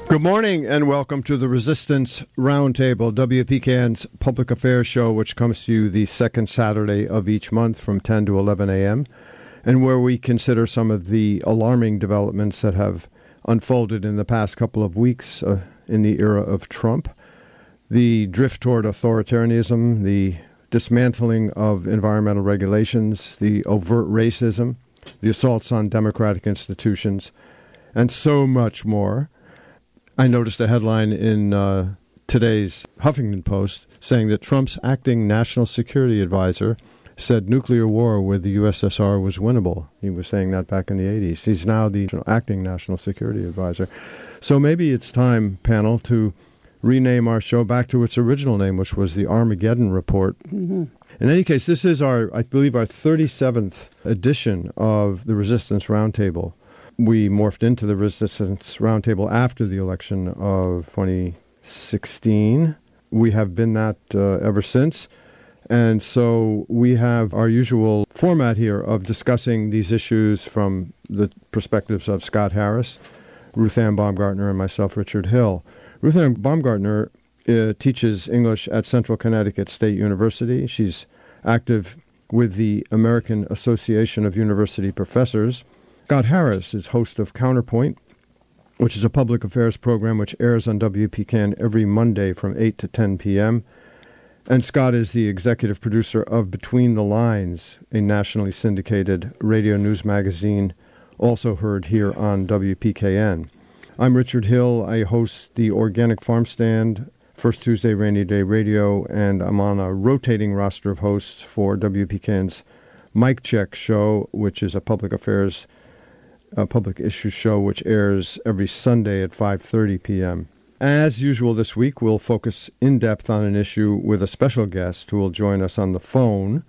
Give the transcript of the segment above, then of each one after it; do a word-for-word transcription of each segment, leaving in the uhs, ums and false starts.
Good morning and welcome to the Resistance Roundtable, W P K N's public affairs show, which comes to you the second Saturday of each month from ten to eleven a.m., and where we consider some of the alarming developments that have unfolded in the past couple of weeks uh, in the era of Trump, the drift toward authoritarianism, the dismantling of environmental regulations, the overt racism, the assaults on democratic institutions, and so much more. I noticed a headline in uh, today's Huffington Post saying that Trump's acting national security advisor said nuclear war with the U S S R was winnable. He was saying that back in the eighties. He's now the you know, acting national security advisor. So maybe it's time, panel, to rename our show back to its original name, which was the Armageddon Report. Mm-hmm. In any case, this is our, I believe, our thirty-seventh edition of the Resistance Roundtable. We morphed into the Resistance Roundtable after the election of twenty sixteen. We have been that uh, ever since. And so we have our usual format here of discussing these issues from the perspectives of Scott Harris, Ruth Ann Baumgartner, and myself, Richard Hill. Ruth Ann Baumgartner uh, teaches English at Central Connecticut State University. She's active with the American Association of University Professors. Scott Harris is host of Counterpoint, which is a public affairs program which airs on W P K N every Monday from eight to ten p.m., and Scott is the executive producer of Between the Lines, a nationally syndicated radio news magazine, also heard here on W P K N. I'm Richard Hill. I host the Organic Farm Stand, First Tuesday Rainy Day Radio, and I'm on a rotating roster of hosts for W P K N's Mic Check show, which is a public affairs, a public issue show which airs every Sunday at five thirty p.m. As usual this week, we'll focus in depth on an issue with a special guest who will join us on the phone.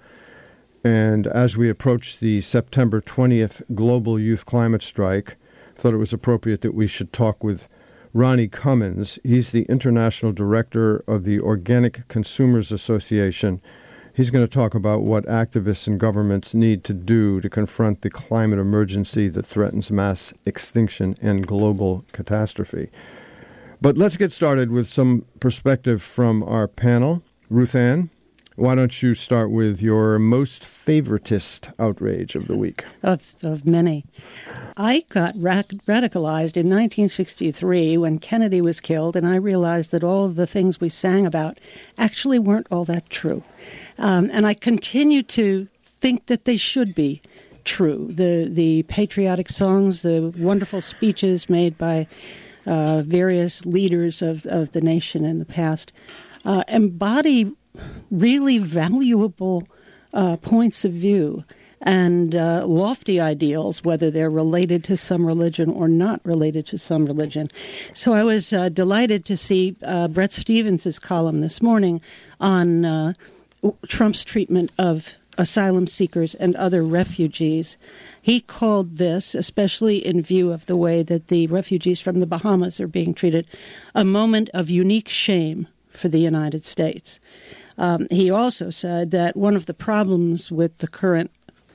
And as we approach the September twentieth Global Youth Climate Strike, I thought it was appropriate that we should talk with Ronnie Cummins. He's the International Director of the Organic Consumers Association. He's going to talk about what activists and governments need to do to confront the climate emergency that threatens mass extinction and global catastrophe. But let's get started with some perspective from our panel. Ruth Ann, why don't you start with your most favoritist outrage of the week? Of, of many. I got ra- radicalized in nineteen sixty-three when Kennedy was killed, and I realized that all of the things we sang about actually weren't all that true. Um, and I continue to think that they should be true. The, the patriotic songs, the wonderful speeches made by Uh, various leaders of, of the nation in the past uh, embody really valuable uh, points of view and uh, lofty ideals, whether they're related to some religion or not related to some religion. So I was uh, delighted to see uh, Bret Stephens' column this morning on uh, Trump's treatment of asylum seekers and other refugees. He called this, especially in view of the way that the refugees from the Bahamas are being treated, a moment of unique shame for the United States. Um, he also said that one of the problems with the current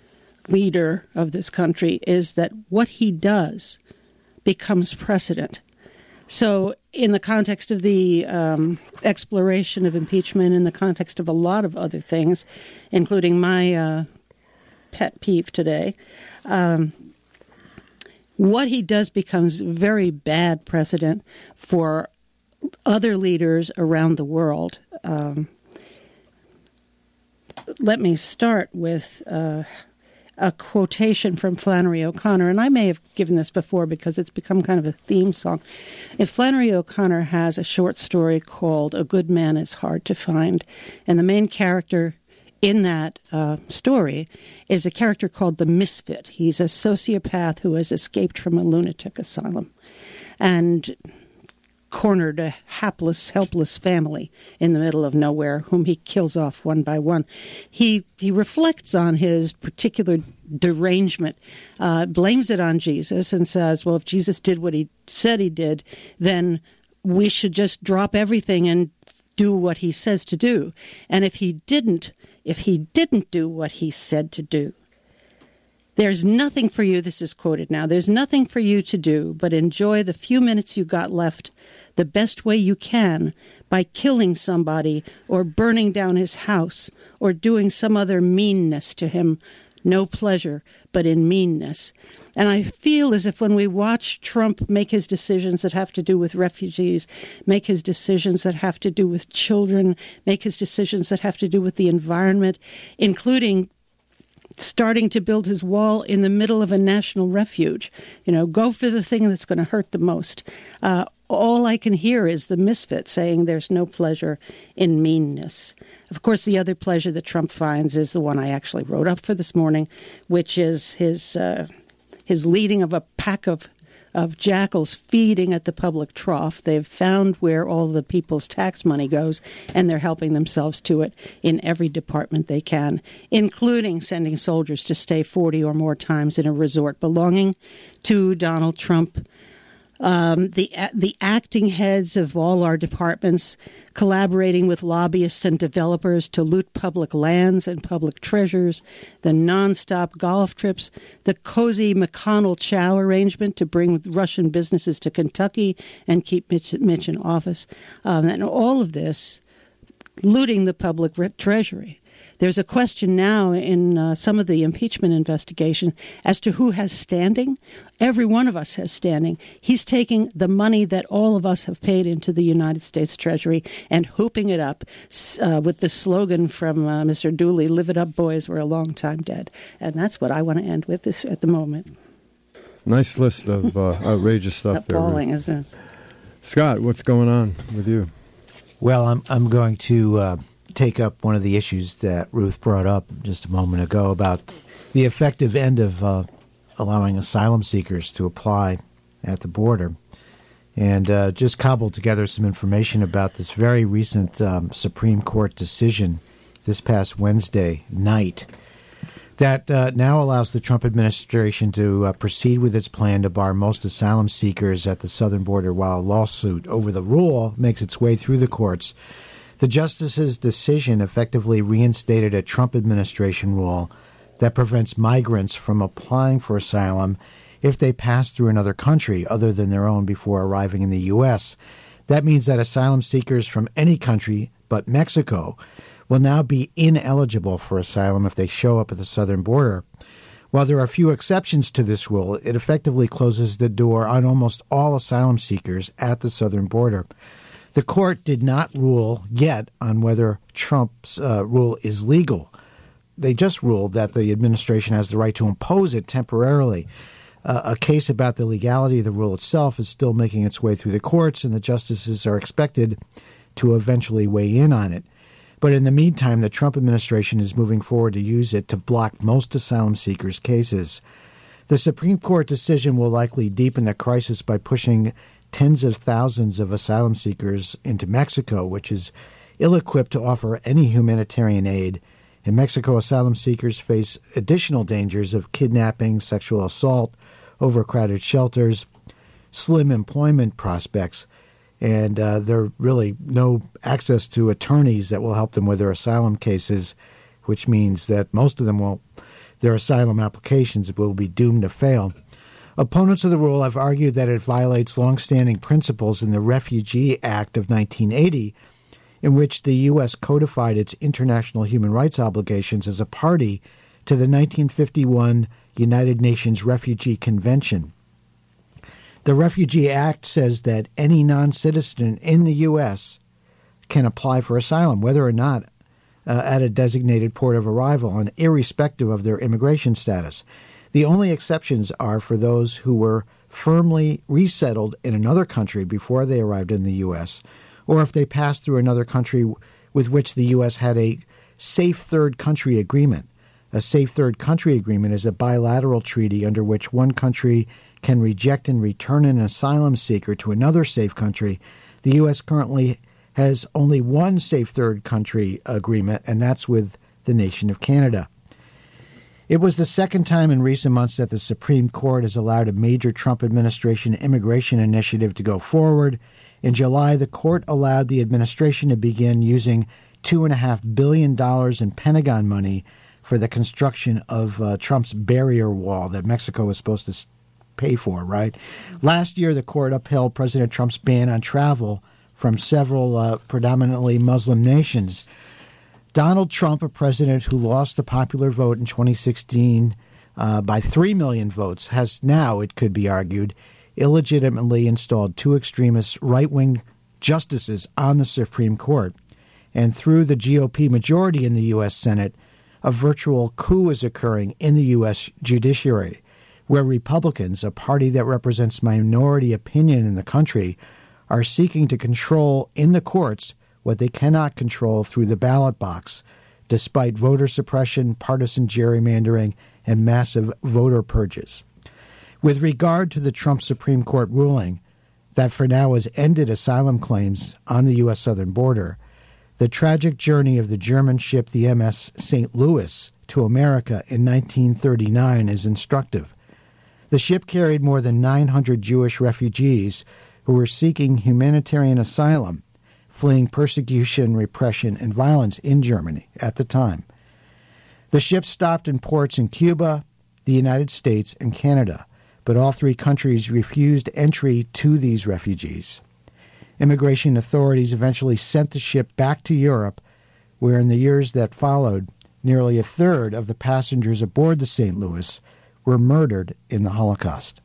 leader of this country is that what he does becomes precedent. So in the context of the um, exploration of impeachment, in the context of a lot of other things, including my uh, pet peeve today, um, what he does becomes very bad precedent for other leaders around the world. Um, let me start with uh, a quotation from Flannery O'Connor, and I may have given this before because it's become kind of a theme song. If Flannery O'Connor has a short story called A Good Man is Hard to Find, and the main character in that uh, story is a character called the Misfit. He's a sociopath who has escaped from a lunatic asylum and cornered a hapless, helpless family in the middle of nowhere, whom he kills off one by one. He he reflects on his particular derangement, uh, blames it on Jesus, and says, well, if Jesus did what he said he did, then we should just drop everything and do what he says to do. And if he didn't, if he didn't do what he said to do, There's nothing for you, this is quoted now, there's nothing for you to do but enjoy the few minutes you got left the best way you can by killing somebody or burning down his house or doing some other meanness to him. No pleasure, but in meanness. And I feel as if when we watch Trump make his decisions that have to do with refugees, make his decisions that have to do with children, make his decisions that have to do with the environment, including starting to build his wall in the middle of a national refuge, you know, go for the thing that's going to hurt the most. Uh, all I can hear is the misfit saying there's no pleasure in meanness. Of course, the other pleasure that Trump finds is the one I actually wrote up for this morning, which is his uh, his leading of a pack of of jackals feeding at the public trough. They've found where all the people's tax money goes, and they're helping themselves to it in every department they can, including sending soldiers to stay forty or more times in a resort belonging to Donald Trump. Um, the the acting heads of all our departments collaborating with lobbyists and developers to loot public lands and public treasures, the nonstop golf trips, the cozy McConnell Chow arrangement to bring Russian businesses to Kentucky and keep Mitch, Mitch in office, um, and all of this looting the public re- treasury. There's a question now in uh, some of the impeachment investigation as to who has standing. Every one of us has standing. He's taking the money that all of us have paid into the United States Treasury and hooping it up uh, with the slogan from uh, Mister Dooley, "Live it up, boys, we're a long time dead." And that's what I want to end with this at the moment. Nice list of uh, outrageous stuff there. Appalling, isn't it? Scott, what's going on with you? Well, I'm I'm going to uh, take up one of the issues that Ruth brought up just a moment ago about the effective end of uh, allowing asylum seekers to apply at the border, and uh, just cobbled together some information about this very recent um, Supreme Court decision this past Wednesday night that uh, now allows the Trump administration to uh, proceed with its plan to bar most asylum seekers at the southern border while a lawsuit over the rule makes its way through the courts. The justice's decision effectively reinstated a Trump administration rule that prevents migrants from applying for asylum if they pass through another country other than their own before arriving in the U S. That means that asylum seekers from any country but Mexico will now be ineligible for asylum if they show up at the southern border. While there are few exceptions to this rule, it effectively closes the door on almost all asylum seekers at the southern border. The court did not rule yet on whether Trump's uh, rule is legal. They just ruled that the administration has the right to impose it temporarily. Uh, a case about the legality of the rule itself is still making its way through the courts, and the justices are expected to eventually weigh in on it. But in the meantime, the Trump administration is moving forward to use it to block most asylum seekers' cases. The Supreme Court decision will likely deepen the crisis by pushing tens of thousands of asylum seekers into Mexico, which is ill-equipped to offer any humanitarian aid. In Mexico, asylum seekers face additional dangers of kidnapping, sexual assault, overcrowded shelters, slim employment prospects, and uh, there are really no access to attorneys that will help them with their asylum cases, which means that most of them will, their asylum applications will be doomed to fail. Opponents of the rule have argued that it violates longstanding principles in the Refugee Act of nineteen eighty, in which the U S codified its international human rights obligations as a party to the nineteen fifty-one United Nations Refugee Convention. The Refugee Act says that any non-citizen in the U S can apply for asylum, whether or not uh, at a designated port of arrival, and irrespective of their immigration status. The only exceptions are for those who were firmly resettled in another country before they arrived in the U S, or if they passed through another country with which the U S had a safe third country agreement. A safe third country agreement is a bilateral treaty under which one country can reject and return an asylum seeker to another safe country. The U S currently has only one safe third country agreement, and that's with the nation of Canada. It was the second time in recent months that the Supreme Court has allowed a major Trump administration immigration initiative to go forward. In July, the court allowed the administration to begin using two point five billion dollars in Pentagon money for the construction of uh, Trump's barrier wall that Mexico was supposed to pay for, right? Last year, the court upheld President Trump's ban on travel from several uh, predominantly Muslim nations. Donald Trump, a president who lost the popular vote in twenty sixteen uh, by three million votes, has now, it could be argued, illegitimately installed two extremist right-wing justices on the Supreme Court. And through the G O P majority in the U S Senate, a virtual coup is occurring in the U S judiciary, where Republicans, a party that represents minority opinion in the country, are seeking to control in the courts what they cannot control through the ballot box, despite voter suppression, partisan gerrymandering, and massive voter purges. With regard to the Trump Supreme Court ruling that for now has ended asylum claims on the U S southern border, the tragic journey of the German ship the M S Saint Louis to America in nineteen thirty-nine is instructive. The ship carried more than nine hundred Jewish refugees who were seeking humanitarian asylum, fleeing persecution, repression, and violence in Germany at the time. The ship stopped in ports in Cuba, the United States, and Canada, but all three countries refused entry to these refugees. Immigration authorities eventually sent the ship back to Europe, where in the years that followed, nearly a third of the passengers aboard the Saint Louis were murdered in the Holocaust.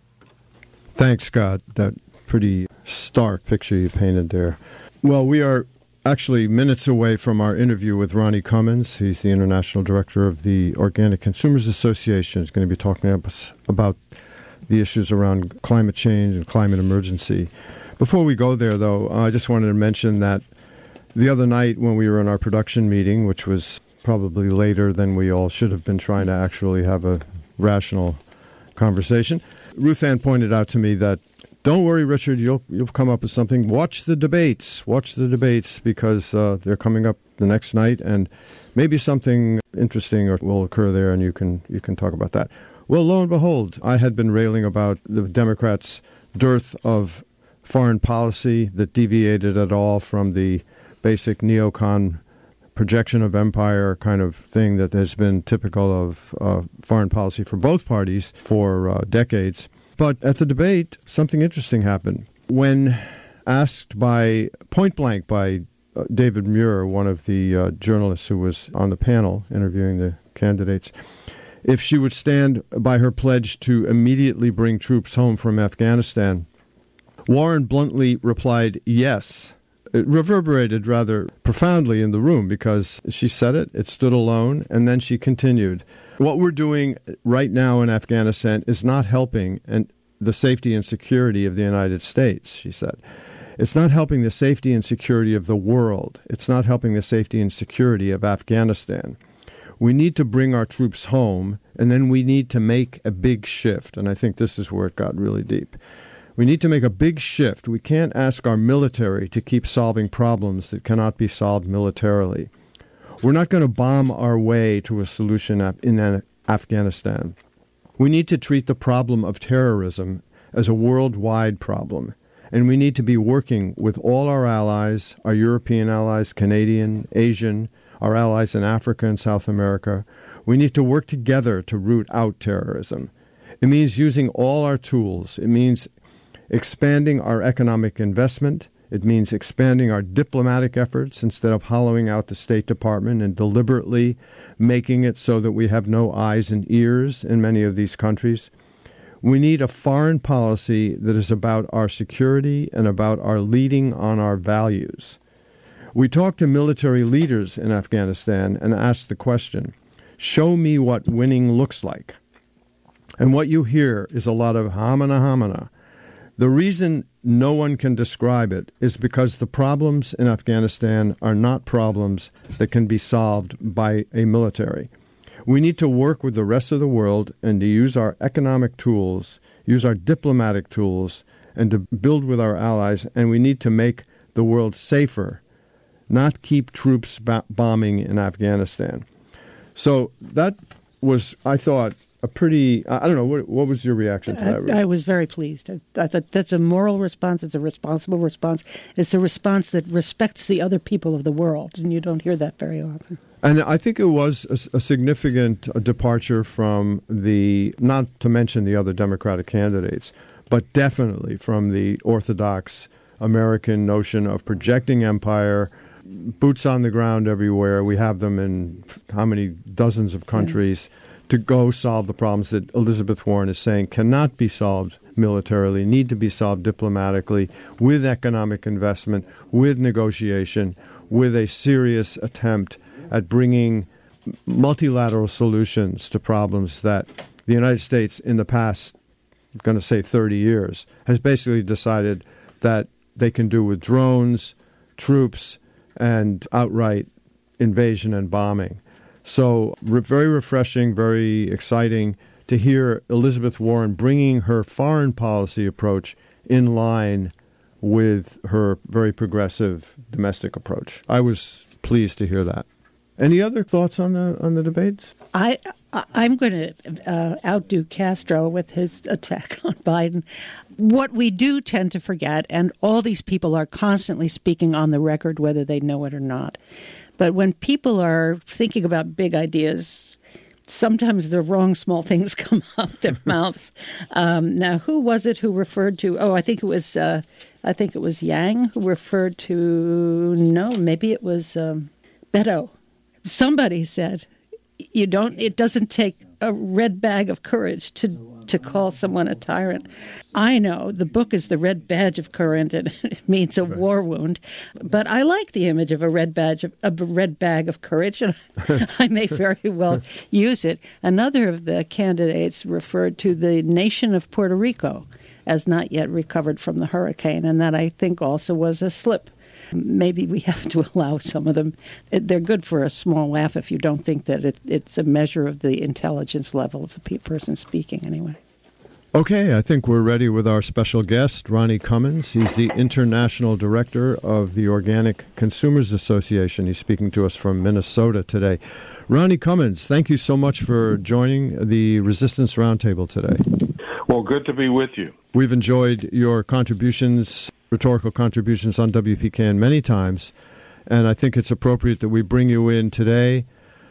Thanks, Scott. That pretty stark picture you painted there. Well, we are actually minutes away from our interview with Ronnie Cummins. He's the International Director of the Organic Consumers Association. He's going to be talking to us about the issues around climate change and climate emergency. Before we go there, though, I just wanted to mention that the other night when we were in our production meeting, which was probably later than we all should have been trying to actually have a rational conversation, Ruth Ann pointed out to me that, don't worry, Richard, you'll you'll come up with something. Watch the debates. Watch the debates because uh, they're coming up the next night, and maybe something interesting will occur there, and you can you can talk about that. Well, lo and behold, I had been railing about the Democrats' dearth of foreign policy that deviated at all from the basic neocon projection of empire kind of thing that has been typical of uh, foreign policy for both parties for uh, decades. But at the debate, something interesting happened. When asked by point blank by uh, David Muir, one of the uh, journalists who was on the panel interviewing the candidates, if she would stand by her pledge to immediately bring troops home from Afghanistan, Warren bluntly replied, yes. It reverberated rather profoundly in the room because she said it, it stood alone, and then she continued. What we're doing right now in Afghanistan is not helping and the safety and security of the United States, she said. It's not helping the safety and security of the world. It's not helping the safety and security of Afghanistan. We need to bring our troops home, and then we need to make a big shift. And I think this is where it got really deep. We need to make a big shift. We can't ask our military to keep solving problems that cannot be solved militarily. We're not going to bomb our way to a solution in Afghanistan. We need to treat the problem of terrorism as a worldwide problem, and we need to be working with all our allies, our European allies, Canadian, Asian, our allies in Africa and South America. We need to work together to root out terrorism. It means using all our tools. It means expanding our economic investment. It means expanding our diplomatic efforts instead of hollowing out the State Department and deliberately making it so that we have no eyes and ears in many of these countries. We need a foreign policy that is about our security and about our leading on our values. We talked to military leaders in Afghanistan and asked the question, show me what winning looks like. And what you hear is a lot of hamana hamana. The reason no one can describe it is because the problems in Afghanistan are not problems that can be solved by a military. We need to work with the rest of the world and to use our economic tools, use our diplomatic tools, and to build with our allies. And we need to make the world safer, not keep troops ba- bombing in Afghanistan. So that was, I thought, a pretty, I don't know, what, what was your reaction to that, Ruth? I, I was very pleased. I, I thought that's a moral response. It's a responsible response. It's a response that respects the other people of the world, and you don't hear that very often. And I think it was a, a significant departure from the, not to mention the other Democratic candidates, but definitely from the orthodox American notion of projecting empire, boots on the ground everywhere. We have them in how many dozens of countries. Yeah. To go solve the problems that Elizabeth Warren is saying cannot be solved militarily, need to be solved diplomatically, with economic investment, with negotiation, with a serious attempt at bringing multilateral solutions to problems that the United States in the past, I'm going to say thirty years, has basically decided that they can do with drones, troops, and outright invasion and bombing. So re- very refreshing, very exciting to hear Elizabeth Warren bringing her foreign policy approach in line with her very progressive domestic approach. I was pleased to hear that. Any other thoughts on the on the debates? I, I'm going to uh, outdo Castro with his attack on Biden. What we do tend to forget, and all these people are constantly speaking on the record, whether they know it or not. But when people are thinking about big ideas, sometimes the wrong small things come out their mouths. Um, now, who was it who referred to? Oh, I think it was. Uh, I think it was Yang who referred to. No, maybe it was um, Beto. Somebody said, "You don't. It doesn't take a red bag of courage to to call someone a tyrant." I know the book is the red badge of courage, and it means a war wound. But I like the image of a red badge of a red bag of courage, and I may very well use it. Another of the candidates referred to the nation of Puerto Rico as not yet recovered from the hurricane, and that I think also was a slip. Maybe we have to allow some of them. They're good for a small laugh if you don't think that it, it's a measure of the intelligence level of the pe- person speaking anyway. Okay, I think we're ready with our special guest, Ronnie Cummins. He's the International Director of the Organic Consumers Association. He's speaking to us from Minnesota today. Ronnie Cummins, thank you so much for joining the Resistance Roundtable today. Well, good to be with you. We've enjoyed your contributions, rhetorical contributions on W P K N many times, and I think it's appropriate that we bring you in today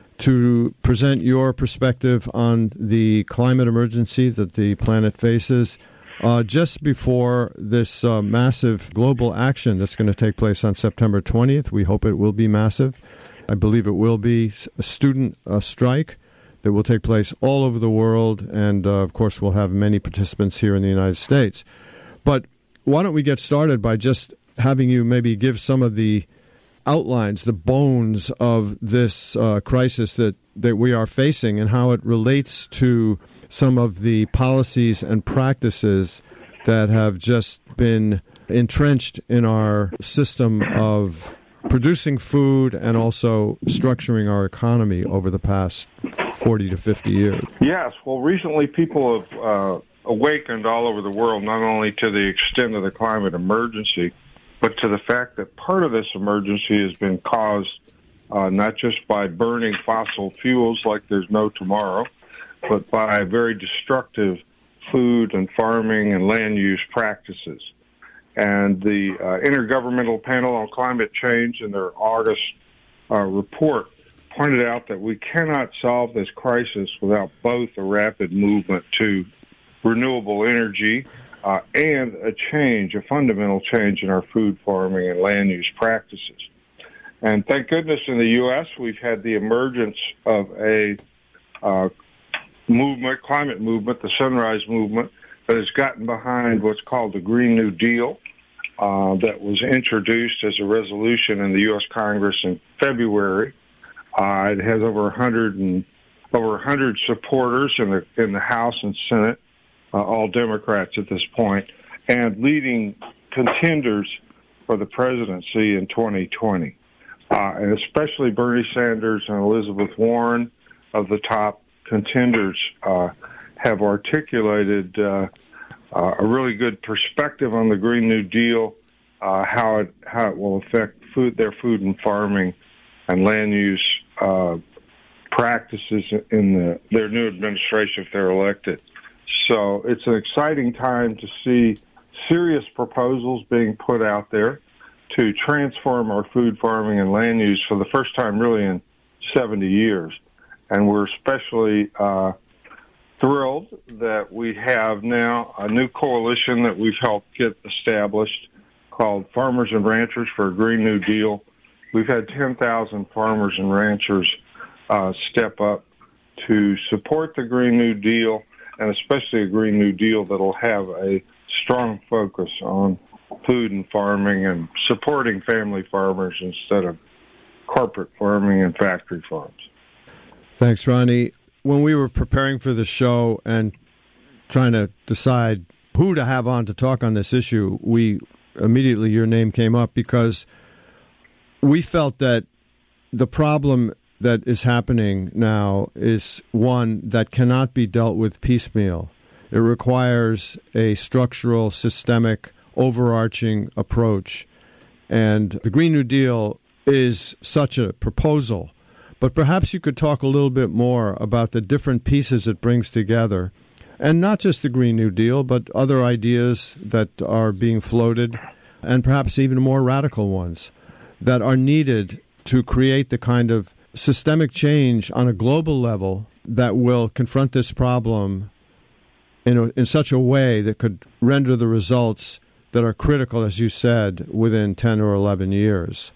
to present your perspective on the climate emergency that the planet faces uh, just before this uh, massive global action that's going to take place on September twentieth. We hope it will be massive. I believe it will be a student uh, strike that will take place all over the world, and uh, of course we'll have many participants here in the United States. But why don't we get started by just having you maybe give some of the outlines, the bones of this uh, crisis that, that we are facing and how it relates to some of the policies and practices that have just been entrenched in our system of producing food and also structuring our economy over the past forty to fifty years. Yes. Well, recently people have uh, awakened all over the world, not only to the extent of the climate emergency, but to the fact that part of this emergency has been caused uh, not just by burning fossil fuels like there's no tomorrow, but by very destructive food and farming and land use practices. And the uh, Intergovernmental Panel on Climate Change in their August uh, report pointed out that we cannot solve this crisis without both a rapid movement to renewable energy uh, and a change, a fundamental change in our food farming and land use practices. And thank goodness in the U S we've had the emergence of a uh, movement, climate movement, the Sunrise Movement, that has gotten behind what's called the Green New Deal uh, that was introduced as a resolution in the U S Congress in February. Uh, it has over one hundred and over one hundred supporters in the in the House and Senate, uh, all Democrats at this point, and leading contenders for the presidency in twenty twenty, uh, and especially Bernie Sanders and Elizabeth Warren, of the top contenders, uh, have articulated uh, uh, a really good perspective on the Green New Deal, uh, how it how it will affect food, their food and farming and land use uh, practices in the, their new administration if they're elected. So it's an exciting time to see serious proposals being put out there to transform our food farming and land use for the first time really in seventy years. And we're especially uh, thrilled that we have now a new coalition that we've helped get established called Farmers and Ranchers for a Green New Deal. We've had ten thousand farmers and ranchers uh, step up to support the Green New Deal, and especially a Green New Deal that will have a strong focus on food and farming and supporting family farmers instead of corporate farming and factory farms. Thanks, Ronnie. When we were preparing for the show and trying to decide who to have on to talk on this issue, we immediately, your name came up because we felt that the problem that is happening now is one that cannot be dealt with piecemeal. It requires a structural, systemic, overarching approach. And the Green New Deal is such a proposal. But perhaps you could talk a little bit more about the different pieces it brings together. And not just the Green New Deal, but other ideas that are being floated, and perhaps even more radical ones, that are needed to create the kind of systemic change on a global level that will confront this problem in a, in such a way that could render the results that are critical, as you said, within ten or eleven years.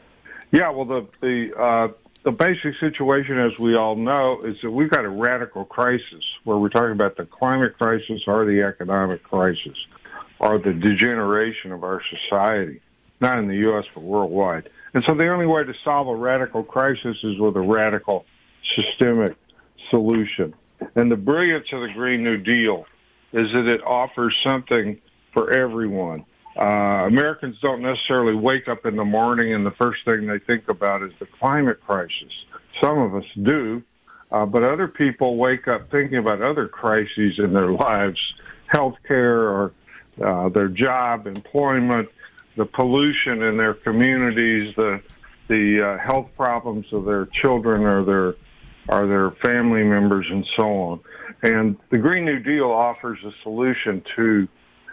Yeah, well, the the uh, the basic situation, as we all know, is that we've got a radical crisis where we're talking about the climate crisis or the economic crisis or the degeneration of our society, not in the U S but worldwide. And so the only way to solve a radical crisis is with a radical systemic solution. And the brilliance of the Green New Deal is that it offers something for everyone. Uh, Americans don't necessarily wake up in the morning and the first thing they think about is the climate crisis. Some of us do, uh, but other people wake up thinking about other crises in their lives, health care or uh, their job, employment, the pollution in their communities, the the uh, health problems of their children or their or their family members, and so on. And the Green New Deal offers a solution to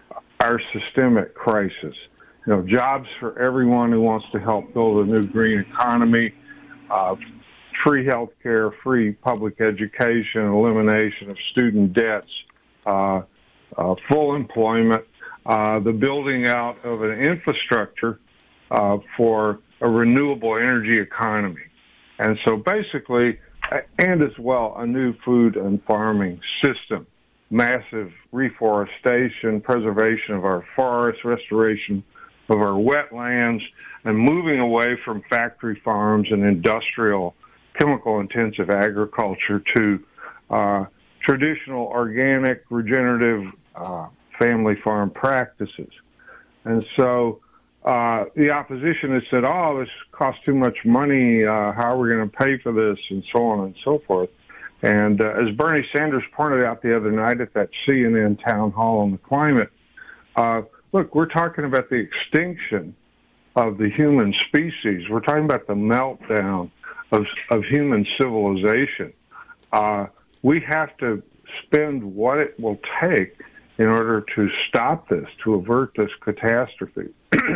our systemic crisis. You know, jobs for everyone who wants to help build a new green economy, uh, free health care, free public education, elimination of student debts, uh, uh, full employment, uh, the building out of an infrastructure uh, for a renewable energy economy. And so basically, and as well, a new food and farming system. Massive reforestation, preservation of our forests, restoration of our wetlands, and moving away from factory farms and industrial, chemical-intensive agriculture to uh, traditional, organic, regenerative uh, family farm practices. And so uh, the opposition has said, oh, this costs too much money, uh, how are we going to pay for this, and so on and so forth. And uh, as Bernie Sanders pointed out the other night at that C N N town hall on the climate, uh, look, we're talking about the extinction of the human species. We're talking about the meltdown of, of human civilization. Uh, we have to spend what it will take in order to stop this, to avert this catastrophe.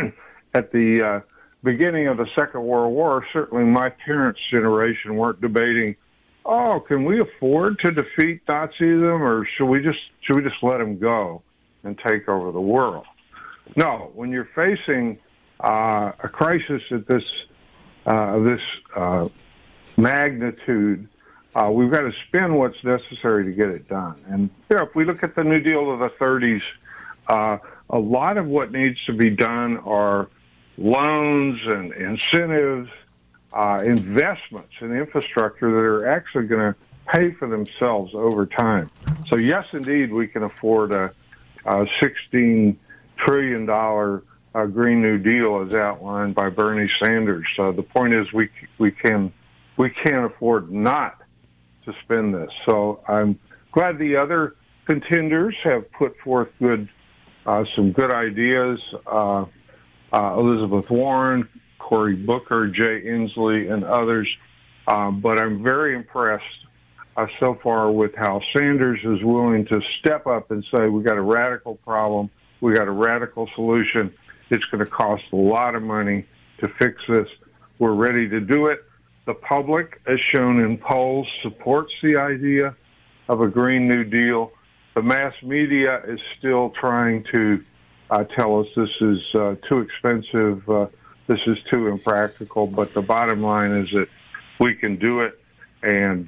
At the uh, beginning of the Second World War, certainly my parents' generation weren't debating, oh, can we afford to defeat Nazism, or should we just should we just let them go and take over the world? No, when you're facing uh, a crisis at this uh, this uh, magnitude, uh, we've got to spend what's necessary to get it done. And you know, if we look at the New Deal of the thirties, uh, a lot of what needs to be done are loans and incentives, Uh, investments in infrastructure that are actually going to pay for themselves over time. So yes, indeed, we can afford a, a sixteen trillion dollars uh, Green New Deal as outlined by Bernie Sanders. So the point is we we can we can't afford not to spend this. So I'm glad the other contenders have put forth good uh, some good ideas. Uh, uh, Elizabeth Warren, Cory Booker, Jay Inslee, and others Um, but I'm very impressed uh, so far with how Sanders is willing to step up and say, we got a radical problem, we got a radical solution. It's going to cost a lot of money to fix this. We're ready to do it. The public, as shown in polls, supports the idea of a Green New Deal. The mass media is still trying to uh, tell us this is uh, too expensive, uh, this is too impractical, but the bottom line is that we can do it, and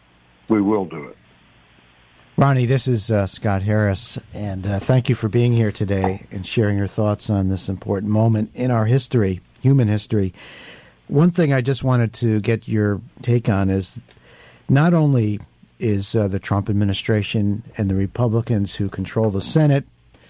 we will do it. Ronnie, this is uh, Scott Harris, and uh, thank you for being here today and sharing your thoughts on this important moment in our history, human history. One thing I just wanted to get your take on is not only is uh, the Trump administration and the Republicans who control the Senate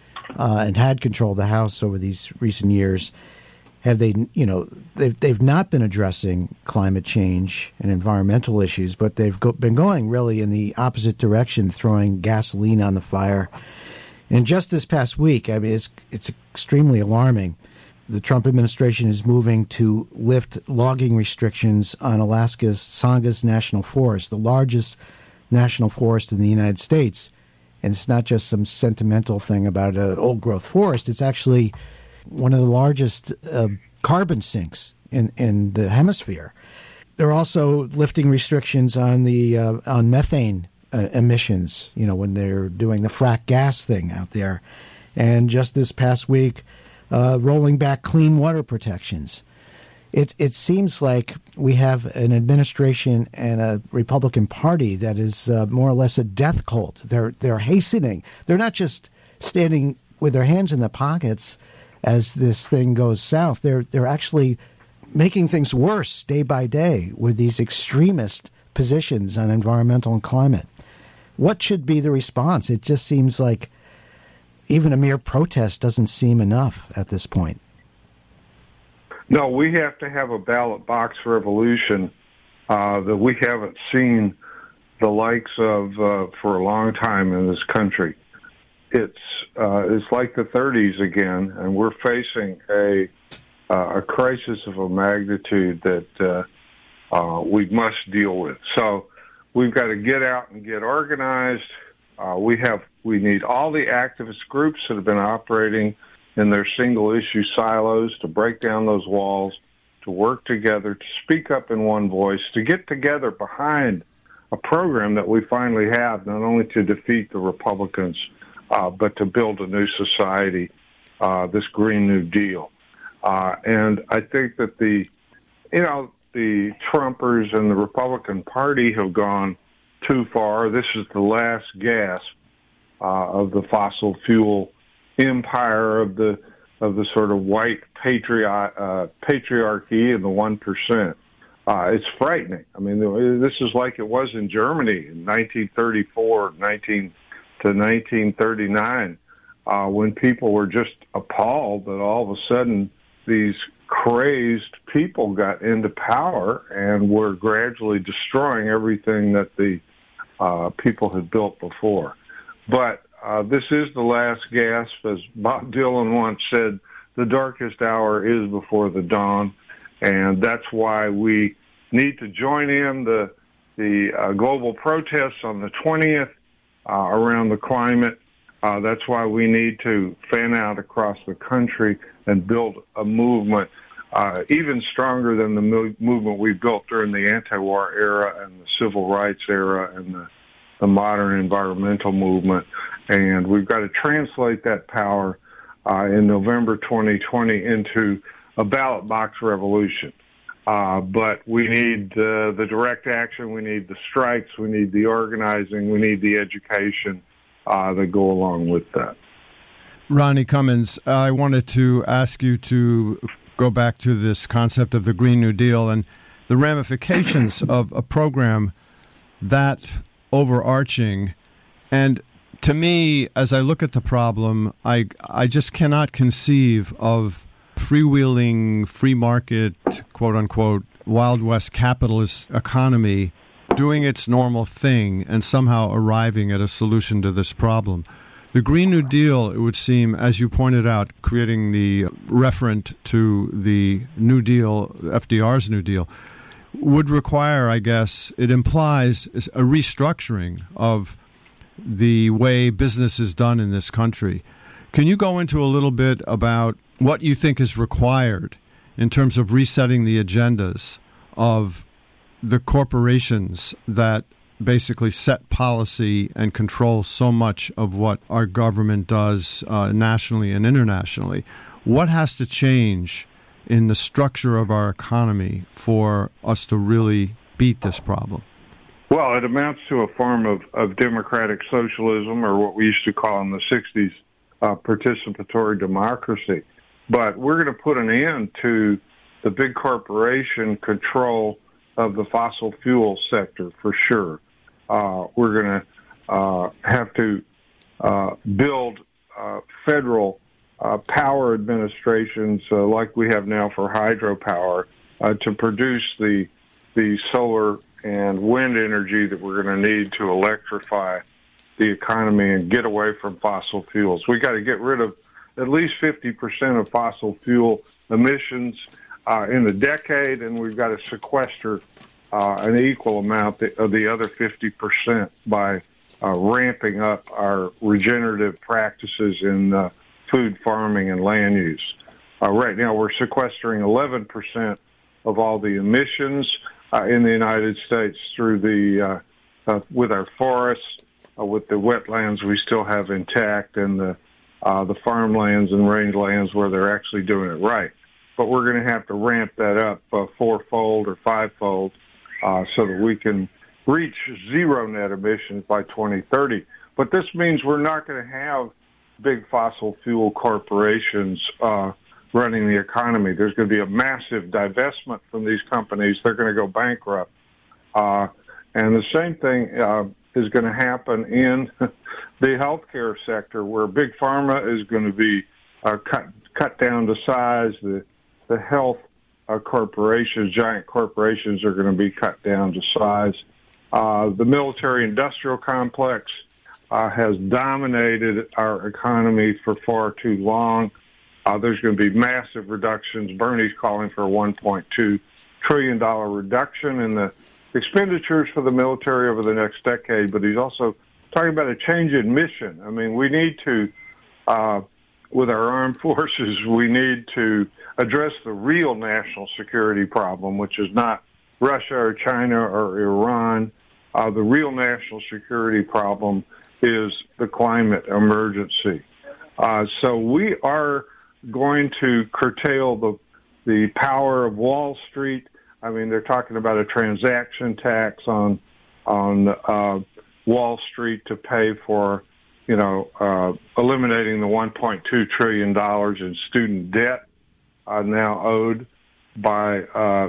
uh, and had controlled the House over these recent years, have they, you know, they've, they've not been addressing climate change and environmental issues, but they've go, been going really in the opposite direction, throwing gasoline on the fire. And just this past week, I mean, it's, it's extremely alarming. The Trump administration is moving to lift logging restrictions on Alaska's Tongass National Forest, the largest national forest in the United States. And it's not just some sentimental thing about an old-growth forest. It's actually one of the largest uh, carbon sinks in, in the hemisphere. They're also lifting restrictions on the uh, on methane uh, emissions, you know, when they're doing the frack gas thing out there. And just this past week, uh, rolling back clean water protections. It, it seems like we have an administration and a Republican Party that is uh, more or less a death cult. They're they're hastening. They're not just standing with their hands in their pockets as this thing goes south. They're they're actually making things worse day by day with these extremist positions on environmental and climate. What should be the response? It just seems like even a mere protest doesn't seem enough at this point. No, we have to have a ballot box revolution uh, that we haven't seen the likes of uh, for a long time in this country. It's uh, it's like the thirties again, and we're facing a uh, a crisis of a magnitude that uh, uh, we must deal with. So we've got to get out and get organized. Uh, we have we need all the activist groups that have been operating in their single-issue silos to break down those walls, to work together, to speak up in one voice, to get together behind a program that we finally have, not only to defeat the Republicans, uh, but to build a new society, uh, this Green New Deal. Uh, and I think that the, you know, the Trumpers and the Republican Party have gone too far. This is the last gasp uh, of the fossil fuel empire of the of the sort of white patriot uh, patriarchy and the one percent. Uh, it's frightening. I mean, this is like it was in Germany in nineteen thirty-four, nineteen to nineteen thirty-nine, uh, when people were just appalled that all of a sudden these crazed people got into power and were gradually destroying everything that the uh, people had built before. But Uh, this is the last gasp. As Bob Dylan once said, the darkest hour is before the dawn, and that's why we need to join in the the uh, global protests on the twentieth uh, around the climate. Uh, that's why we need to fan out across the country and build a movement uh, even stronger than the mo- movement we built during the anti-war era and the civil rights era and the, the modern environmental movement. And we've got to translate that power uh, in November twenty twenty into a ballot box revolution. Uh, but we need uh, the direct action, we need the strikes, we need the organizing, we need the education uh, that go along with that. Ronnie Cummins, I wanted to ask you to go back to this concept of the Green New Deal and the ramifications of a program that overarching. And to me, as I look at the problem, I I just cannot conceive of freewheeling, free market, quote unquote, Wild West capitalist economy doing its normal thing and somehow arriving at a solution to this problem. The Green New Deal, it would seem, as you pointed out, creating the referent to the New Deal, F D R's New Deal, would require, I guess, it implies a restructuring of the way business is done in this country. Can you go into a little bit about what you think is required in terms of resetting the agendas of the corporations that basically set policy and control so much of what our government does uh, nationally and internationally? What has to change in the structure of our economy for us to really beat this problem? Well, it amounts to a form of, of democratic socialism, or what we used to call in the sixties uh, participatory democracy. But we're going to put an end to the big corporation control of the fossil fuel sector for sure. Uh, we're going to uh, have to uh, build uh, federal uh, power administrations uh, like we have now for hydropower uh, to produce the the solar and wind energy that we're going to need to electrify the economy and get away from fossil fuels. We got to get rid of at least fifty percent of fossil fuel emissions uh, in the decade, and we've got to sequester uh, an equal amount of the other fifty percent by uh, ramping up our regenerative practices in uh, food farming and land use. Uh, right now, we're sequestering eleven percent of all the emissions uh, in the United States through the uh, uh, with our forests, uh, with the wetlands we still have intact, and the Uh, the farmlands and rangelands where they're actually doing it right. But we're going to have to ramp that up uh, fourfold or fivefold uh, so that we can reach zero net emissions by twenty thirty. But this means we're not going to have big fossil fuel corporations uh, running the economy. There's going to be a massive divestment from these companies. They're going to go bankrupt. Uh, and the same thing uh, is going to happen in the healthcare sector, where big pharma is going to be uh, cut cut down to size. The the health uh, corporations, giant corporations, are going to be cut down to size. Uh, the military-industrial complex uh, has dominated our economy for far too long. Uh, there's going to be massive reductions. Bernie's calling for a one point two trillion dollars reduction in the expenditures for the military over the next decade, but he's also talking about a change in mission. I mean, we need to, uh, with our armed forces, we need to address the real national security problem, which is not Russia or China or Iran. Uh, the real national security problem is the climate emergency. Uh, so we are going to curtail the the power of Wall Street. I mean, they're talking about a transaction tax on on uh, Wall Street to pay for, you know, uh, eliminating the one point two trillion dollars in student debt uh, now owed by uh,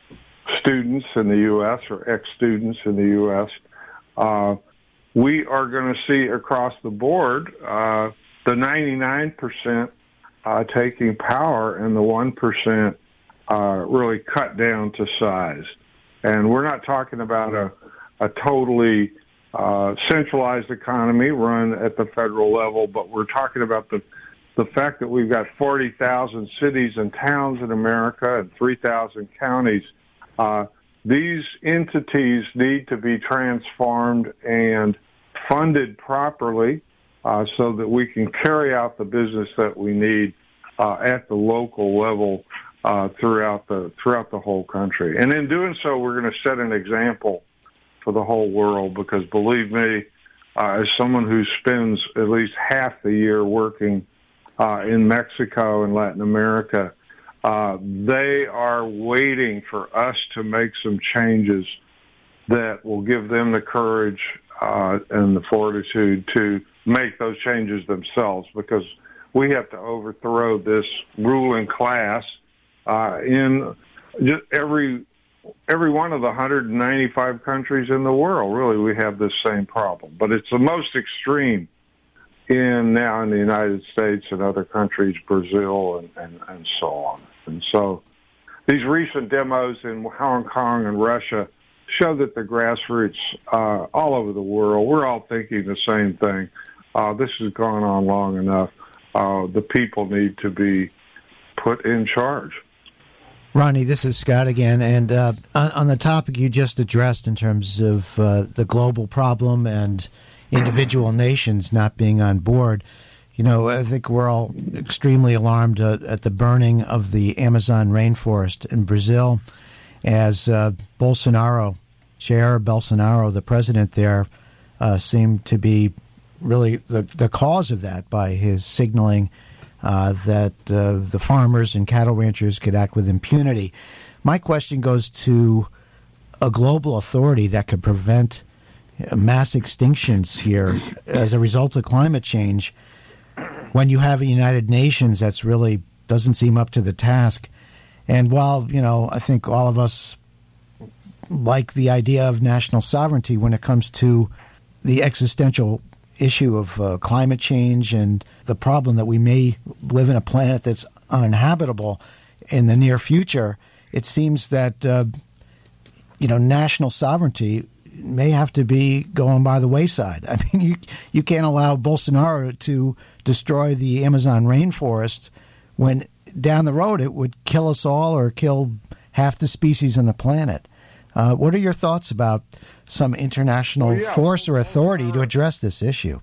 students in the U S or ex-students in the U S. Uh, we are going to see across the board uh, the ninety-nine percent uh, taking power and the one percent uh, really cut down to size. And we're not talking about a, a totally uh, centralized economy run at the federal level, but we're talking about the the fact that we've got forty thousand cities and towns in America and three thousand counties. Uh, these entities need to be transformed and funded properly uh, so that we can carry out the business that we need uh, at the local level uh, throughout the throughout the whole country. And in doing so, we're going to set an example for the whole world, because believe me, uh, as someone who spends at least half the year working uh, in Mexico and Latin America, Uh, they are waiting for us to make some changes that will give them the courage uh, and the fortitude to make those changes themselves, because we have to overthrow this ruling class uh, in just every every one of the one hundred ninety-five countries in the world. Really, we have this same problem, but it's the most extreme in now in the United States and other countries, Brazil and, and, and so on. And so these recent demos in Hong Kong and Russia show that the grassroots uh, all over the world, we're all thinking the same thing. Uh, this has gone on long enough. Uh, the people need to be put in charge. Ronnie, this is Scott again. And uh, on, on the topic you just addressed in terms of uh, the global problem and individual nations not being on board, you know, I think we're all extremely alarmed uh, at the burning of the Amazon rainforest in Brazil as uh, Bolsonaro, Jair Bolsonaro, the president there, uh, seemed to be really the, the cause of that by his signaling Uh, that uh, the farmers and cattle ranchers could act with impunity. My question goes to a global authority that could prevent mass extinctions here as a result of climate change when you have a United Nations that's really doesn't seem up to the task. And while, you know, I think all of us like the idea of national sovereignty when it comes to the existential issue of uh, climate change and the problem that we may live in a planet that's uninhabitable in the near future, it seems that uh, you know national sovereignty may have to be going by the wayside. I mean, you you can't allow Bolsonaro to destroy the Amazon rainforest when down the road it would kill us all or kill half the species on the planet. Uh, what are your thoughts about some international well, yeah, force or authority Bolsonaro, to address this issue?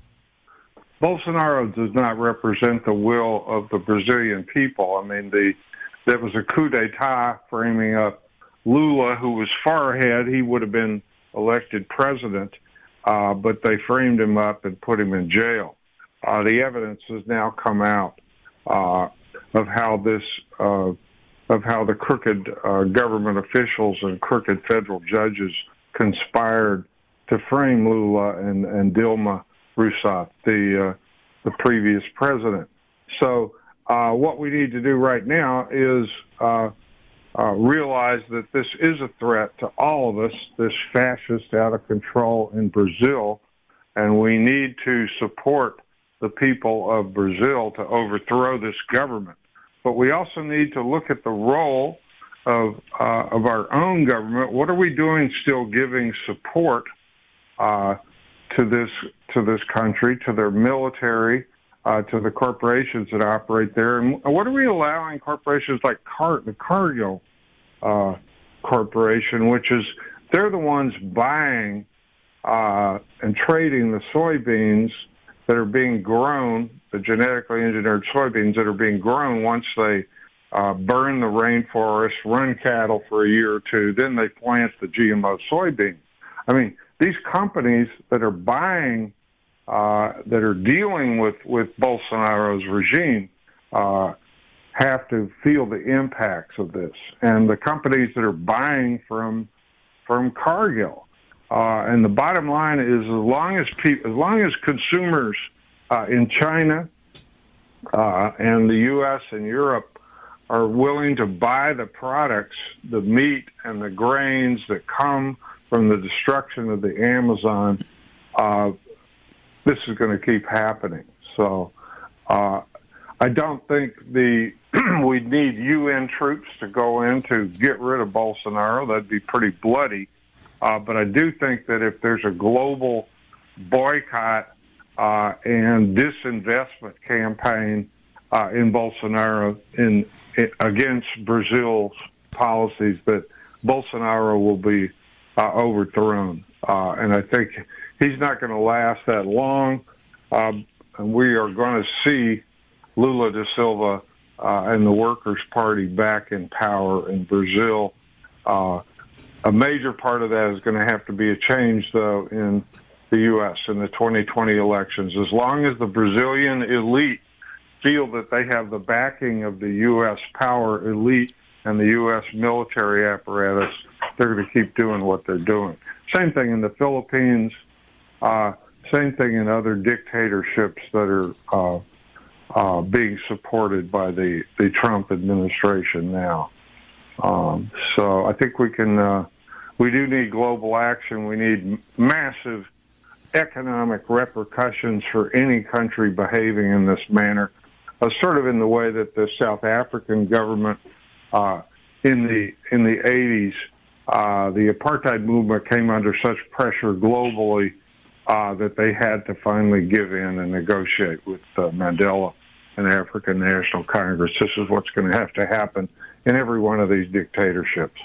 Bolsonaro does not represent the will of the Brazilian people. I mean, the there was a coup d'etat framing up Lula, who was far ahead. He would have been elected president, uh, but they framed him up and put him in jail. Uh, the evidence has now come out uh, of how this uh, of how the crooked uh, government officials and crooked federal judges conspired to frame Lula and, and Dilma Rousseff, the uh, the previous president. So uh, what we need to do right now is uh, uh, realize that this is a threat to all of us, this fascist out of control in Brazil, and we need to support the people of Brazil to overthrow this government. But we also need to look at the role of uh, of our own government. What are we doing still giving support uh, to this to this country, to their military, uh, to the corporations that operate there? And what are we allowing corporations like Car- the Cargill uh, Corporation, which is, they're the ones buying uh, and trading the soybeans that are being grown, the genetically engineered soybeans that are being grown once they uh, burn the rainforest, run cattle for a year or two, then they plant the G M O soybean. I mean, these companies that are buying, uh, that are dealing with, with Bolsonaro's regime uh, have to feel the impacts of this. And the companies that are buying from from Cargill. Uh, and the bottom line is, as long as pe- as long as consumers uh, in China uh, and the U S and Europe are willing to buy the products, the meat and the grains that come from the destruction of the Amazon, uh, this is going to keep happening. So uh, I don't think the we need U N troops to go in to get rid of Bolsonaro. That'd be pretty bloody. Uh, but I do think that if there's a global boycott uh, and disinvestment campaign uh, in Bolsonaro in, in against Brazil's policies, that Bolsonaro will be uh, overthrown. Uh, and I think he's not going to last that long. Um, and we are going to see Lula da Silva uh, and the Workers' Party back in power in Brazil. Uh, A major part of that is going to have to be a change, though, in the U S in the twenty twenty elections. As long as the Brazilian elite feel that they have the backing of the U S power elite and the U S military apparatus, they're going to keep doing what they're doing. Same thing in the Philippines, uh, same thing in other dictatorships that are uh, uh, being supported by the, the Trump administration now. Um, so I think we can, uh, we do need global action. We need massive economic repercussions for any country behaving in this manner, uh, sort of in the way that the South African government uh, in the in the eighties, uh, the apartheid movement came under such pressure globally uh, that they had to finally give in and negotiate with uh, Mandela and African National Congress. This is what's going to have to happen in every one of these dictatorships.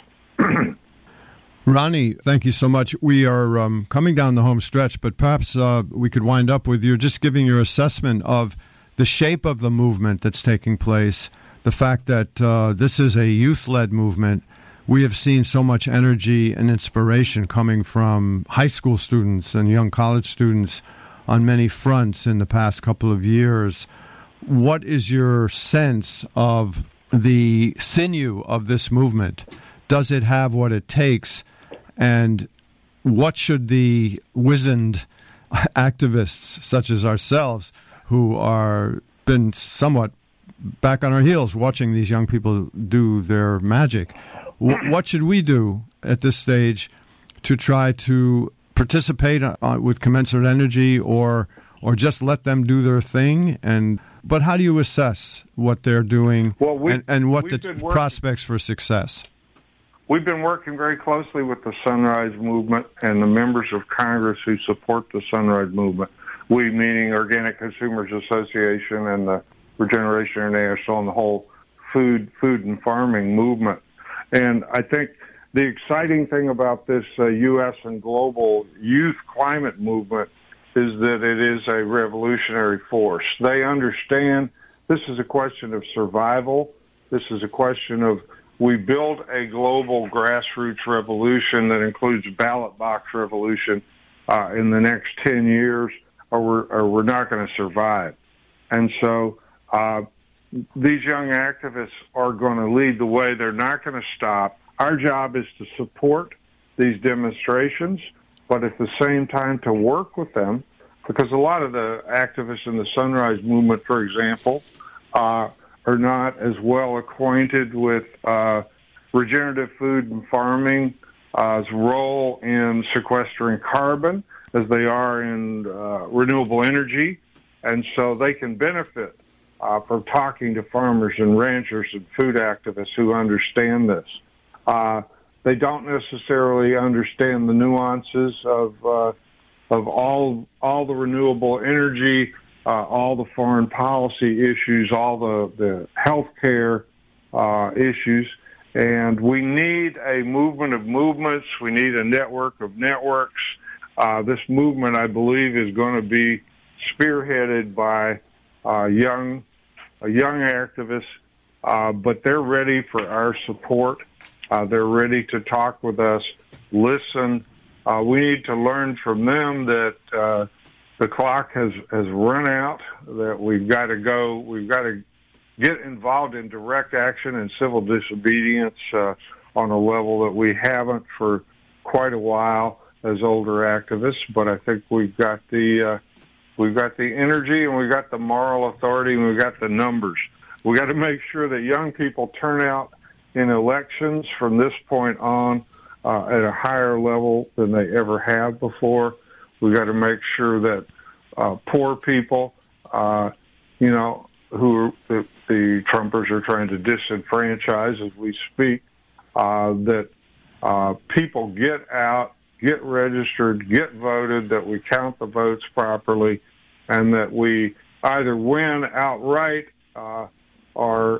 Ronnie, thank you so much. We are um, coming down the home stretch, but perhaps uh, we could wind up with you just giving your assessment of the shape of the movement that's taking place, the fact that uh, this is a youth-led movement. We have seen so much energy and inspiration coming from high school students and young college students on many fronts in the past couple of years. What is your sense of the sinew of this movement? Does it have what it takes? And what should the wizened activists such as ourselves, who are been somewhat back on our heels watching these young people do their magic, what should we do at this stage to try to participate with commensurate energy, or or just let them do their thing? And but how do you assess what they're doing, well, we, and, and what the working, prospects for success? We've been working very closely with the Sunrise Movement and the members of Congress who support the Sunrise Movement. We, meaning Organic Consumers Association and the Regeneration International and the whole food, food and farming movement. And I think the exciting thing about this uh, U S and global youth climate movement is that it is a revolutionary force. They understand this is a question of survival. This is a question of we build a global grassroots revolution that includes ballot box revolution uh, in the next ten years, or we're, or we're not going to survive. And so uh, these young activists are going to lead the way. They're not going to stop. Our job is to support these demonstrations, but at the same time to work with them, because a lot of the activists in the Sunrise Movement, for example, uh, are not as well acquainted with uh, regenerative food and farming's uh, role in sequestering carbon as they are in uh, renewable energy, and so they can benefit uh, from talking to farmers and ranchers and food activists who understand this. Uh, they don't necessarily understand the nuances of uh, of all all the renewable energy, uh, all the foreign policy issues, all the the healthcare uh, issues, and we need a movement of movements. We need a network of networks. Uh, this movement, I believe, is going to be spearheaded by uh, young uh, young activists, uh, but they're ready for our support. Uh, they're ready to talk with us, listen. Uh, we need to learn from them that uh, the clock has, has run out, that we've got to go, we've got to get involved in direct action and civil disobedience uh, on a level that we haven't for quite a while as older activists. But I think we've got the uh, we've got the energy, and we've got the moral authority, and we've got the numbers. We've got to make sure that young people turn out in elections from this point on uh, at a higher level than they ever have before. We've got to make sure that uh, poor people, uh, you know, who the, the Trumpers are trying to disenfranchise as we speak, uh, that uh, people get out, get registered, get voted, that we count the votes properly, and that we either win outright uh, or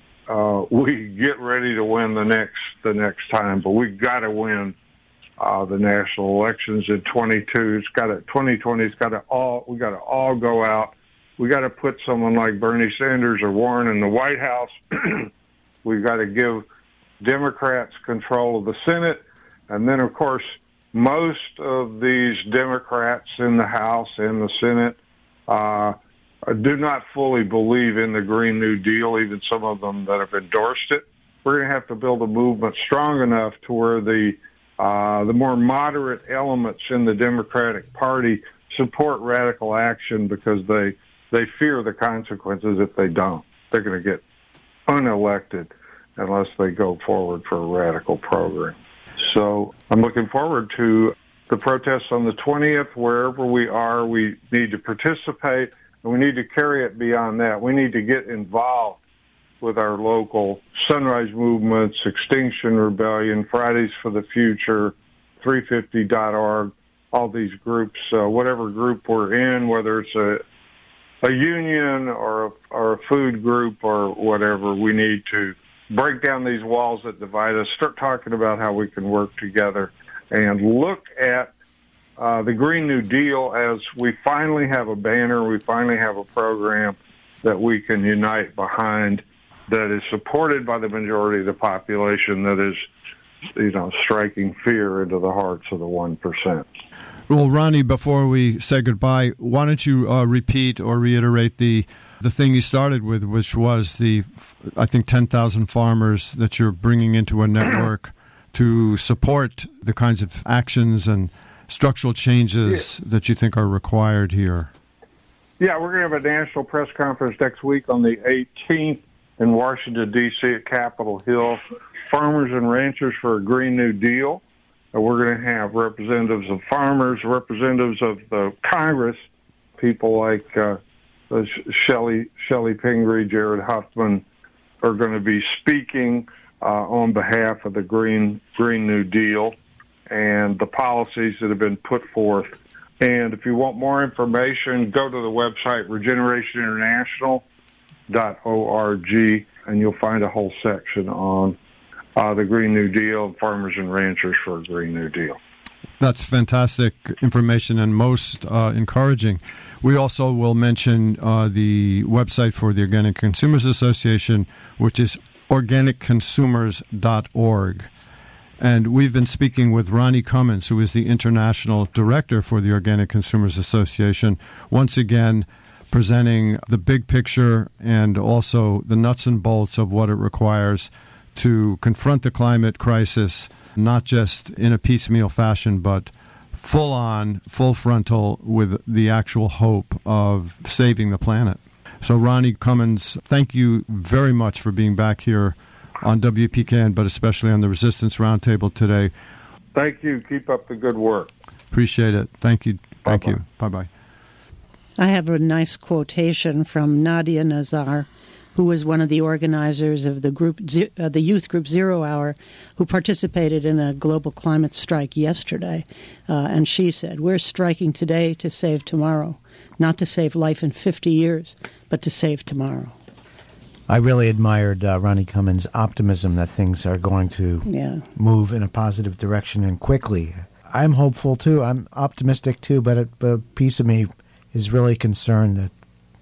Uh, we get ready to win the next the next time, but we've got to win uh, the national elections in twenty-two. It's got to twenty twenty. It's got to all. We got to all go out. We got to put someone like Bernie Sanders or Warren in the White House. We've got to give Democrats control of the Senate, and then of course most of these Democrats in the House and the Senate Uh, do not fully believe in the Green New Deal, even some of them that have endorsed it. We're going to have to build a movement strong enough to where the uh, the more moderate elements in the Democratic Party support radical action because they they fear the consequences if they don't. They're going to get unelected unless they go forward for a radical program. So I'm looking forward to the protests on the twentieth. Wherever we are, we need to participate. We need to carry it beyond that. We need to get involved with our local Sunrise movements, Extinction Rebellion, Fridays for the Future, three fifty dot org, all these groups, uh, whatever group we're in, whether it's a a union or a, or a food group or whatever, we need to break down these walls that divide us, start talking about how we can work together, and look at uh, the Green New Deal as we finally have a banner, we finally have a program that we can unite behind, that is supported by the majority of the population, that is, you know, striking fear into the hearts of the one percent. Well, Ronnie, before we say goodbye, why don't you uh, repeat or reiterate the the thing you started with, which was the, I think, ten thousand farmers that you're bringing into a network to support the kinds of actions and structural changes yeah. that you think are required here. Yeah, we're going to have a national press conference next week on the eighteenth in Washington, D C at Capitol Hill. Farmers and Ranchers for a Green New Deal. Uh, we're going to have representatives of farmers, representatives of the Congress, people like uh, uh, Shelley, Shelley Pingree, Jared Huffman are going to be speaking uh, on behalf of the Green Green New Deal and the policies that have been put forth. And if you want more information, go to the website regeneration international dot org, and you'll find a whole section on uh, the Green New Deal, Farmers and Ranchers for a Green New Deal. That's fantastic information and most uh, encouraging. We also will mention uh, the website for the Organic Consumers Association, which is organic consumers dot org. And we've been speaking with Ronnie Cummins, who is the International Director for the Organic Consumers Association, once again presenting the big picture and also the nuts and bolts of what it requires to confront the climate crisis, not just in a piecemeal fashion, but full on, full frontal, with the actual hope of saving the planet. So, Ronnie Cummins, thank you very much for being back here on W P K N, but especially on the Resistance Roundtable today. Thank you. Keep up the good work. Appreciate it. Thank you. Thank Bye-bye. you. Bye-bye. I have a nice quotation from Nadia Nazar, who was one of the organizers of the group, uh, the youth group Zero Hour, who participated in a global climate strike yesterday. Uh, and she said, "We're striking today to save tomorrow, not to save life in fifty years, but to save tomorrow." I really admired uh, Ronnie Cummins' optimism that things are going to yeah. move in a positive direction and quickly. I'm hopeful, too. I'm optimistic, too, but a, but a piece of me is really concerned that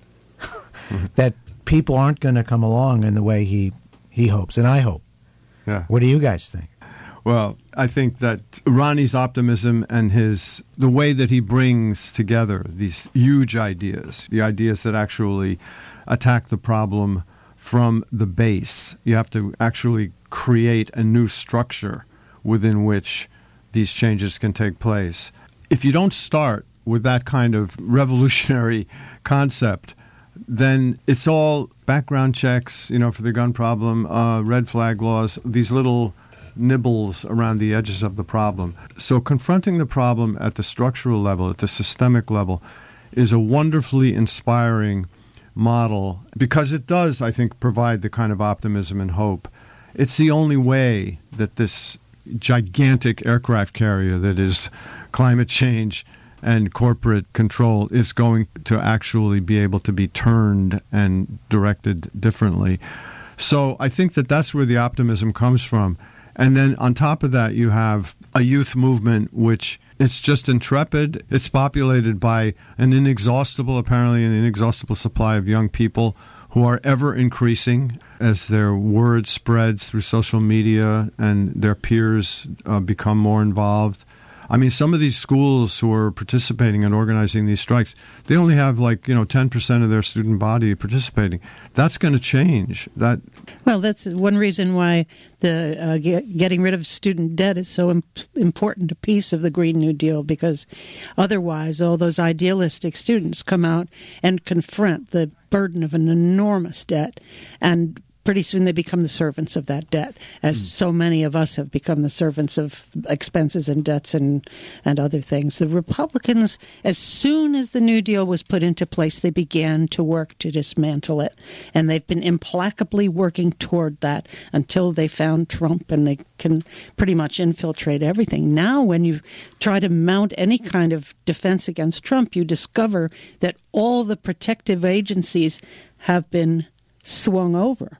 that people aren't going to come along in the way he, he hopes, and I hope. Yeah. What do you guys think? Well, I think that Ronnie's optimism and his the way that he brings together these huge ideas, the ideas that actually attack the problem from the base. You have to actually create a new structure within which these changes can take place. If you don't start with that kind of revolutionary concept, then it's all background checks, you know, for the gun problem, uh, red flag laws, these little nibbles around the edges of the problem. So confronting the problem at the structural level, at the systemic level, is a wonderfully inspiring model because it does, I think, provide the kind of optimism and hope. It's the only way that this gigantic aircraft carrier that is climate change and corporate control is going to actually be able to be turned and directed differently. So I think that that's where the optimism comes from. And then on top of that, you have a youth movement which it's just intrepid. It's populated by an inexhaustible, apparently an inexhaustible supply of young people who are ever increasing as their word spreads through social media and their peers uh, become more involved. I mean, some of these schools who are participating and organizing these strikes, they only have like, you know, ten percent of their student body participating. That's going to change. That Well, that's one reason why the uh, get, getting rid of student debt is so imp- important a piece of the Green New Deal, because otherwise all those idealistic students come out and confront the burden of an enormous debt, and pretty soon they become the servants of that debt, as mm. so many of us have become the servants of expenses and debts and, and other things. The Republicans, as soon as the New Deal was put into place, they began to work to dismantle it. And they've been implacably working toward that until they found Trump, and they can pretty much infiltrate everything. Now, when you try to mount any kind of defense against Trump, you discover that all the protective agencies have been swung over.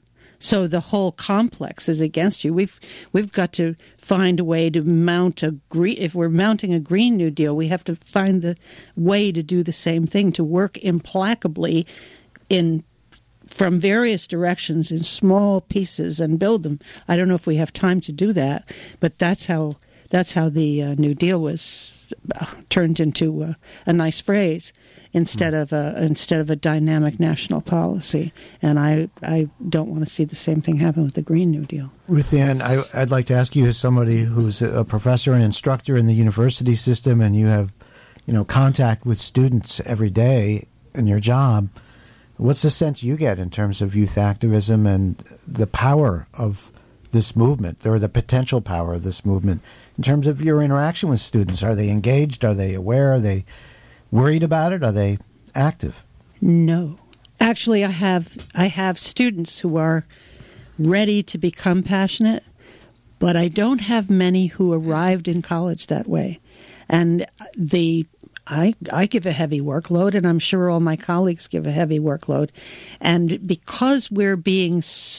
So the whole complex is against you. We've we've got to find a way to mount a green. If we're mounting a Green New Deal, we have to find the way to do the same thing, to work implacably in from various directions in small pieces and build them. I don't know if we have time to do that, but that's how that's how the uh, New Deal was uh, turned into uh, a nice phrase instead of a instead of a dynamic national policy. And I I don't want to see the same thing happen with the Green New Deal. Ruth Ann, I, I'd like to ask you, as somebody who's a professor and instructor in the university system, and you have, you know, contact with students every day in your job, what's the sense you get in terms of youth activism and the power of this movement, or the potential power of this movement, in terms of your interaction with students? Are they engaged? Are they aware? Are they worried about it? Are they active? No. Actually, I have I have students who are ready to become passionate, but I don't have many who arrived in college that way. And the I, I give a heavy workload, and I'm sure all my colleagues give a heavy workload. And because we're being,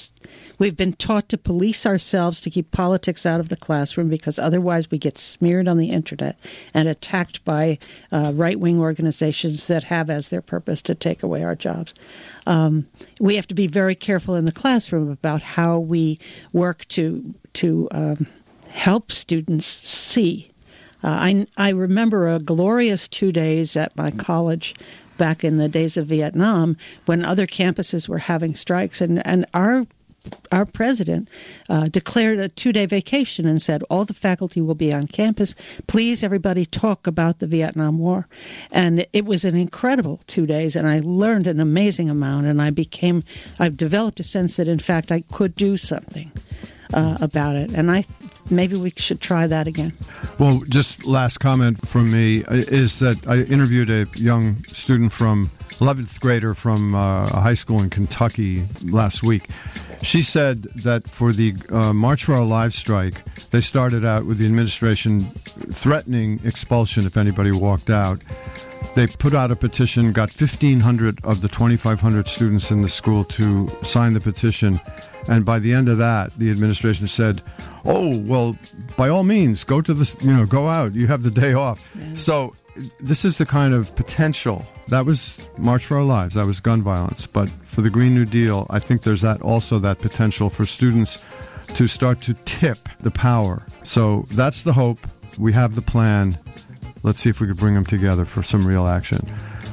we've been taught to police ourselves to keep politics out of the classroom, because otherwise we get smeared on the internet and attacked by uh, right-wing organizations that have as their purpose to take away our jobs. Um, we have to be very careful in the classroom about how we work to to um, help students see. Uh, I, I remember a glorious two days at my college back in the days of Vietnam when other campuses were having strikes, and, and our our president uh, declared a two-day vacation and said, all the faculty will be on campus. Please, everybody, talk about the Vietnam War. And it was an incredible two days, and I learned an amazing amount, and I became, I've developed a sense that, in fact, I could do something uh, about it. And I maybe we should try that again. Well, just last comment from me is that I interviewed a young student from eleventh grader from uh, a high school in Kentucky last week. She said that for the uh, March for Our Lives strike, they started out with the administration threatening expulsion if anybody walked out. They put out a petition, got fifteen hundred of the twenty-five hundred students in the school to sign the petition. And by the end of that, the administration said, oh, well, by all means, go to the, you know, go out. You have the day off. Yeah. So this is the kind of potential. That was March for Our Lives. That was gun violence. But for the Green New Deal, I think there's that also that potential for students to start to tip the power. So that's the hope. We have the plan. Let's see if we could bring them together for some real action.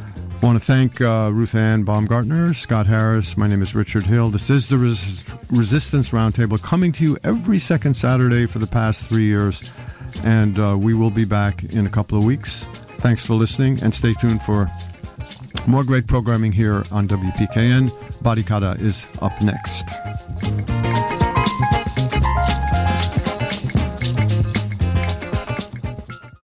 I want to thank uh, Ruth Ann Baumgartner, Scott Harris. My name is Richard Hill. This is the Res- Resistance Roundtable, coming to you every second Saturday for the past three years. And uh, we will be back in a couple of weeks. Thanks for listening, and stay tuned for more great programming here on W P K N. Barricada is up next.